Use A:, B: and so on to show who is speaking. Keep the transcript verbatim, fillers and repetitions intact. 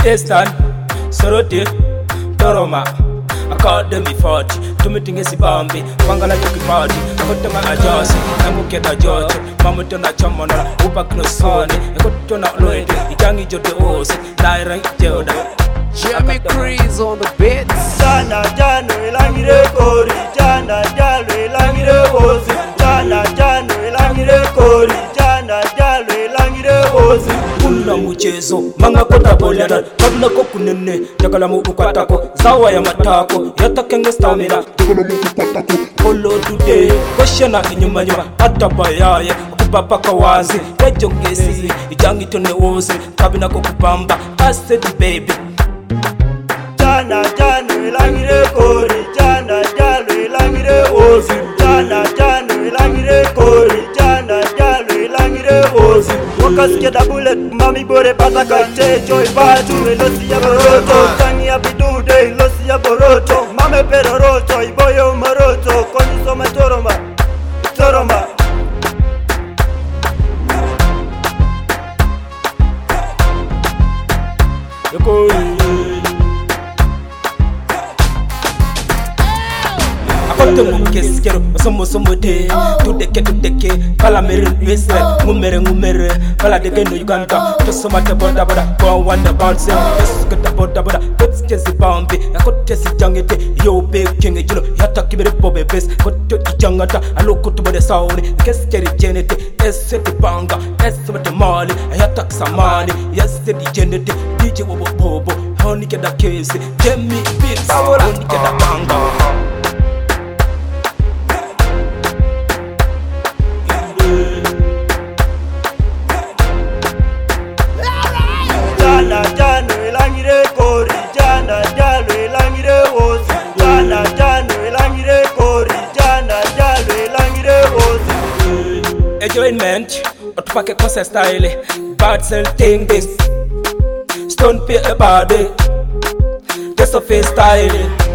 A: Destan, Soroti, Toroma, Academy forty, to meeting a Sibambi, Wangala Toki party, Kotama Ajosi, Namuketa George, Mamutona Chamona, Upakno Sony, Kotona Lloyd, Yangi Jodos, Naira Joda.
B: Jimmy Crease on the beats.
C: Jana Jano Elangire Kori, Jana Jalo Elangire Ozi, Jana Jano Elangire Kori, Jana Jalo Elangire Ozi.
A: Kuna muchezo, manga kota bolera, kabla kokunene, jakala mu ukatako, zawa ya matako, yata kenge stamina, jakala mu ukatako, polo today, koshena inyuma nyuma, hata bayaye, kupapa kawazi, kejo kesi, ijangi tone ozi, kabina kokupamba, I said baby.
C: Jana Jano Elangire Kori, Jana Jalo Elangire Ozi, Jana Jano Elangire Kori, Jana Jalo Elangire Ozi. Wakas get a bullet, mami bore pataka, joy batu, Losia Boroto, Tangi Abidude, Losia Boroto, Mame Peroroto, Iboyo Maroto, Konisoma Toroma, Toroma.
A: Kote mukeskero, somo somo de, tu deke tu deke, pala mere wese, ngumere ngumere, pala deke no Uganda, to soma te boda boda, go wonder about them, yes get the boda boda, let's get the bambi, I got test jangete, yo big king, you know, yata kibere pobe best, got to jangata, I look to the sound, keskeri genete, yes set the banga, yes with the mali, I yata samani, yes the genete, D J wobo bobo, honey get the case, Jemmy beats, honey get the banga.
C: Jana Jano Elangire Kori, Jana Jalo Elangire Ozi, Jana Jano Elangire Kori, Jana Jalo Elangire Ozi.
A: Enjoyment, otupake kose style, bad sell thing this, stone pay a body, just a face style.